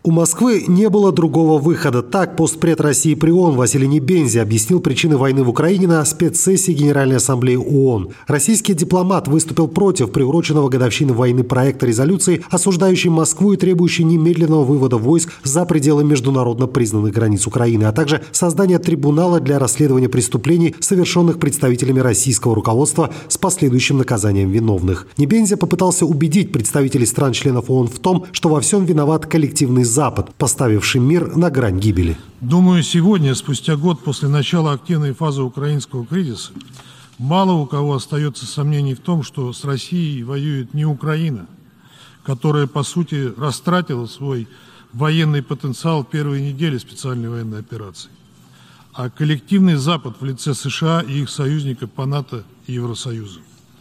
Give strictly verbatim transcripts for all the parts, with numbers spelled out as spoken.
У Москвы не было другого выхода. Так постпред России при ООН Василий Небензи объяснил причины войны в Украине на спецсессии Генеральной Ассамблеи ООН. Российский дипломат выступил против приуроченного годовщины войны проекта резолюции, осуждающей Москву и требующей немедленного вывода войск за пределы международно признанных границ Украины, а также создания трибунала для расследования преступлений, совершенных представителями российского руководства с последующим наказанием виновных. Небензи попытался убедить представителей стран-членов ООН в том, что во всем виноват коллективный Запад, поставивший мир на грань гибели. Думаю, сегодня, спустя год после начала активной фазы украинского кризиса, мало у кого остается сомнений в том, что с Россией воюет не Украина, которая, по сути, растратила свой военный потенциал в первые недели специальной военной операции, а коллективный Запад в лице США и их союзников по НАТО и Евросоюзу.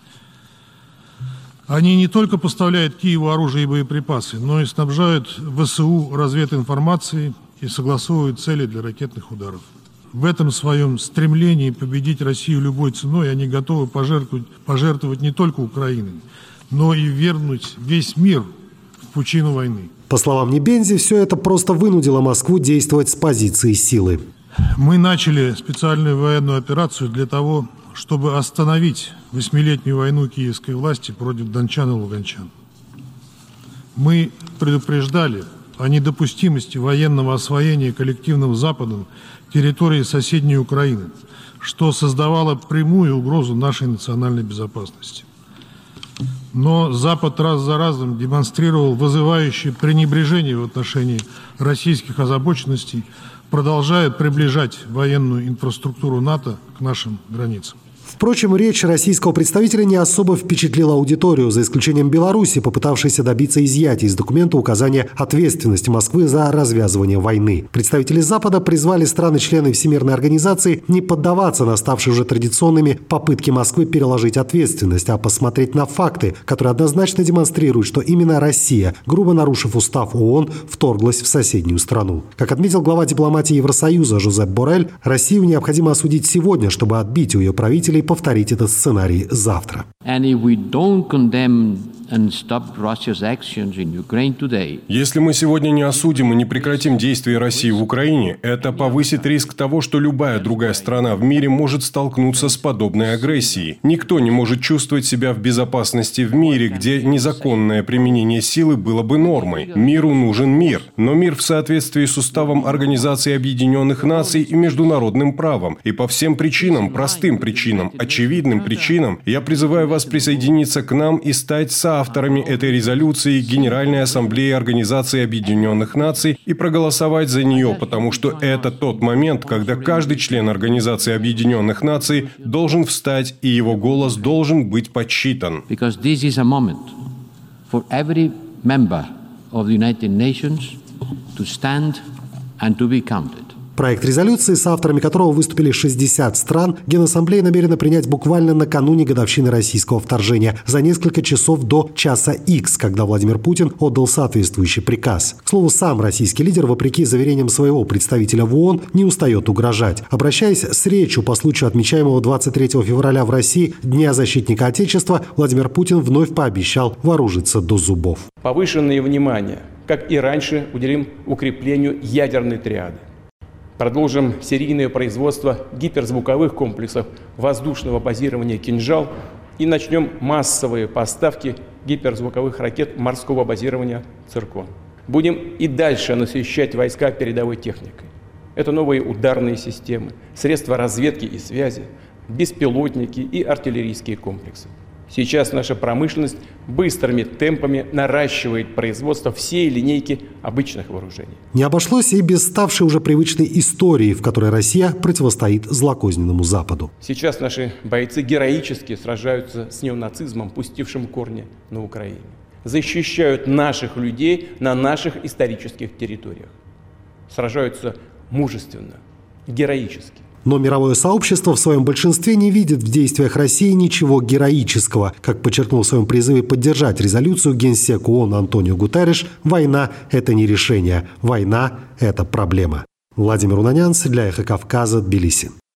Они не только поставляют Киеву оружие и боеприпасы, но и снабжают ВСУ развединформацией и согласовывают цели для ракетных ударов. В этом своем стремлении победить Россию любой ценой они готовы пожертвовать, пожертвовать не только Украиной, но и вернуть весь мир в пучину войны. По словам Небензи, все это просто вынудило Москву действовать с позиции силы. Мы начали специальную военную операцию для того, чтобы остановить восьмилетнюю войну киевской власти против дончан и луганчан. Мы предупреждали о недопустимости военного освоения коллективным Западом территории соседней Украины, что создавало прямую угрозу нашей национальной безопасности. Но Запад раз за разом демонстрировал вызывающее пренебрежение в отношении российских озабоченностей, продолжая приближать военную инфраструктуру НАТО к нашим границам. Впрочем, речь российского представителя не особо впечатлила аудиторию, за исключением Беларуси, попытавшейся добиться изъятия из документа указания ответственности Москвы за развязывание войны. Представители Запада призвали страны-члены Всемирной организации не поддаваться на ставшие уже традиционными попытки Москвы переложить ответственность, а посмотреть на факты, которые однозначно демонстрируют, что именно Россия, грубо нарушив устав ООН, вторглась в соседнюю страну. Как отметил глава дипломатии Евросоюза Жозеп Боррель, Россию необходимо осудить сегодня, чтобы отбить у ее правителей повторить этот сценарий завтра. Если мы сегодня не осудим и не прекратим действия России в Украине, это повысит риск того, что любая другая страна в мире может столкнуться с подобной агрессией. Никто не может чувствовать себя в безопасности в мире, где незаконное применение силы было бы нормой. Миру нужен мир, но мир в соответствии с уставом Организации Объединенных Наций и международным правом. И по всем причинам, простым причинам, очевидным причинам, я призываю вас присоединиться к нам и стать соавторами этой резолюции Генеральной Ассамблеи Организации Объединенных Наций и проголосовать за нее, потому что это тот момент, когда каждый член Организации Объединенных Наций должен встать, и его голос должен быть подсчитан. Проект резолюции, с авторами которого выступили шестьдесят стран, Генассамблея намерена принять буквально накануне годовщины российского вторжения, за несколько часов до часа Икс, когда Владимир Путин отдал соответствующий приказ. К слову, сам российский лидер, вопреки заверениям своего представителя в ООН, не устает угрожать. Обращаясь с речью по случаю отмечаемого двадцать третьего февраля в России Дня защитника Отечества, Владимир Путин вновь пообещал вооружиться до зубов. Повышенное внимание, как и раньше, уделим укреплению ядерной триады. Продолжим серийное производство гиперзвуковых комплексов воздушного базирования «Кинжал» и начнем массовые поставки гиперзвуковых ракет морского базирования «Циркон». Будем и дальше насыщать войска передовой техникой. Это новые ударные системы, средства разведки и связи, беспилотники и артиллерийские комплексы. Сейчас наша промышленность быстрыми темпами наращивает производство всей линейки обычных вооружений. Не обошлось и без ставшей уже привычной истории, в которой Россия противостоит злокозненному Западу. Сейчас наши бойцы героически сражаются с неонацизмом, пустившим корни на Украине. Защищают наших людей на наших исторических территориях. Сражаются мужественно, героически. Но мировое сообщество в своем большинстве не видит в действиях России ничего героического. Как подчеркнул в своем призыве поддержать резолюцию генсек ООН Антонио Гутерриш, война – это не решение, война – это проблема. Владимир Унанянц для Эхо Кавказа, Тбилиси.